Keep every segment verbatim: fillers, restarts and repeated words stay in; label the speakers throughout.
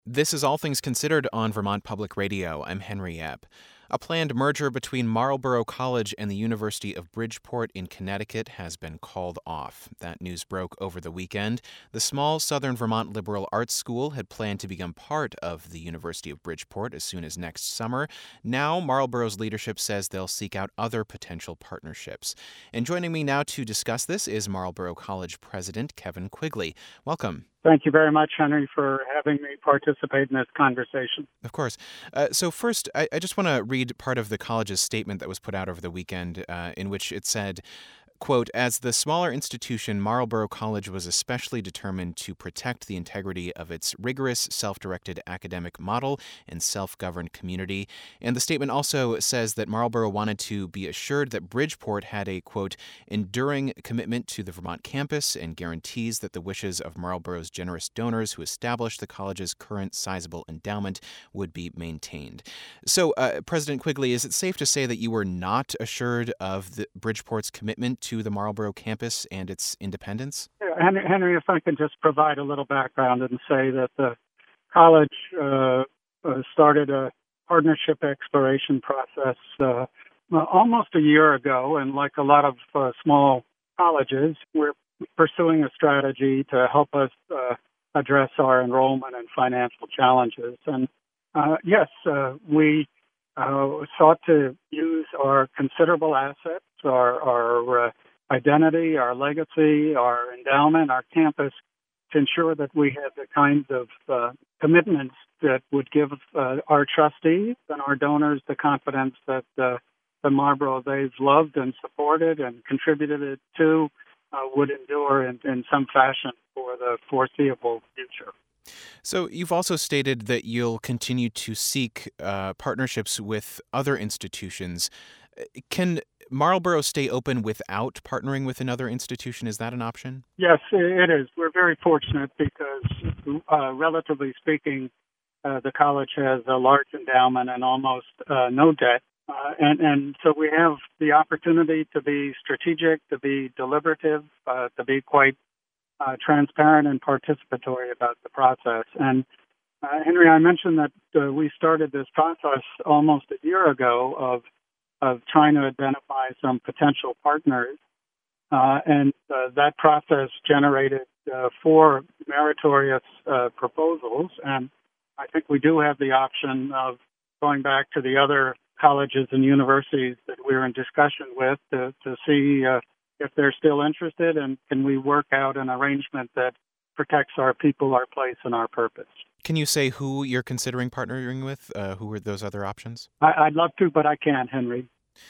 Speaker 1: This is All Things Considered on Vermont Public Radio. I'm Henry Epp. A planned merger between Marlborough College and the University of Bridgeport in Connecticut has been called off. That news broke over the weekend. The small Southern Vermont liberal arts school had planned to become part of the University of Bridgeport as soon as next summer. Now, Marlborough's leadership says they'll seek out other potential partnerships. And joining me now to discuss this is Marlborough College President Kevin Quigley. Welcome.
Speaker 2: Thank you very much, Henry, for having me participate in this conversation.
Speaker 1: Of course. Uh, so first, I, I just want to read part of the college's statement that was put out over the weekend, uh, in which it said, quote, "As the smaller institution, Marlborough College was especially determined to protect the integrity of its rigorous, self-directed academic model and self-governed community." And the statement also says that Marlborough wanted to be assured that Bridgeport had a, quote, "enduring commitment to the Vermont campus and guarantees that the wishes of Marlborough's generous donors who established the college's current sizable endowment would be maintained." So, uh, President Quigley, is it safe to say that you were not assured of the Bridgeport's commitment to to the Marlborough campus and its independence?
Speaker 2: Henry, Henry, if I can just provide a little background and say that the college uh, uh, started a partnership exploration process uh, almost a year ago, and like a lot of uh, small colleges, we're pursuing a strategy to help us uh, address our enrollment and financial challenges. And uh, yes, uh, we uh, sought to use our considerable assets, our, our uh, identity, our legacy, our endowment, our campus, to ensure that we had the kinds of uh, commitments that would give uh, our trustees and our donors the confidence that uh, the Marlborough they've loved and supported and contributed to uh, would endure in, in some fashion for the foreseeable future.
Speaker 1: So you've also stated that you'll continue to seek uh, partnerships with other institutions. Can Marlborough stay open without partnering with another institution? Is that an option?
Speaker 2: Yes, it is. We're very fortunate because, uh, relatively speaking, uh, the college has a large endowment and almost uh, no debt. Uh, and, and so we have the opportunity to be strategic, to be deliberative, uh, to be quite uh, transparent and participatory about the process. And uh, Henry, I mentioned that uh, we started this process almost a year ago of of trying to identify some potential partners. Uh, and uh, that process generated uh, four meritorious uh, proposals. And I think we do have the option of going back to the other colleges and universities that we're in discussion with to, to see uh, if they're still interested, and can we work out an arrangement that protects our people, our place, and our purpose.
Speaker 1: Can you say who you're considering partnering with? Uh, who are those other options?
Speaker 2: I, I'd love to, but I can't, Henry.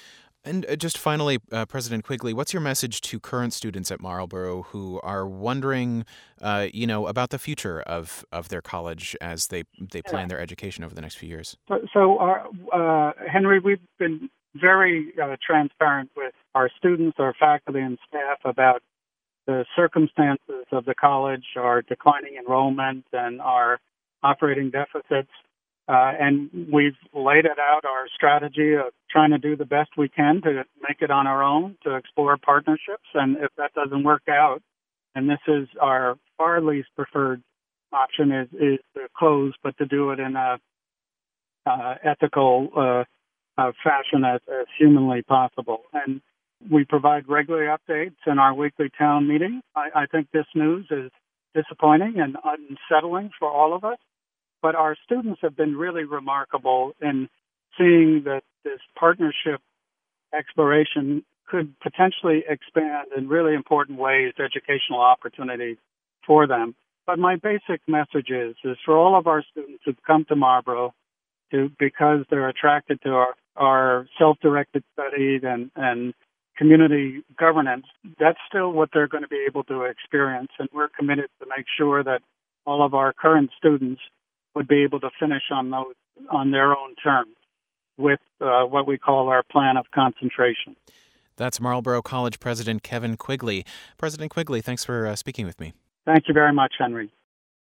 Speaker 1: And uh, just finally, uh, President Quigley, what's your message to current students at Marlborough who are wondering, uh, you know, about the future of, of their college as they they plan their education over the next few years?
Speaker 2: So, so our, uh, Henry, we've been very uh, transparent with our students, our faculty, and staff about the circumstances of the college, our declining enrollment, and our operating deficits. Uh, and we've laid it out, our strategy of trying to do the best we can to make it on our own, to explore partnerships. And if that doesn't work out, and this is our far least preferred option, is, is to close, but to do it in a uh, ethical uh, uh, fashion as, as humanly possible. And we provide regular updates in our weekly town meeting. I, I think this news is disappointing and unsettling for all of us. But our students have been really remarkable in seeing that this partnership exploration could potentially expand in really important ways educational opportunities for them. But my basic message is, is for all of our students who've come to Marlborough to, because they're attracted to our, our self-directed study and, and community governance, that's still what they're going to be able to experience. And we're committed to make sure that all of our current students would be able to finish on those on their own terms with uh, what we call our plan of concentration.
Speaker 1: That's Marlborough College President Kevin Quigley. President Quigley, thanks for uh, speaking with me.
Speaker 2: Thank you very much, Henry.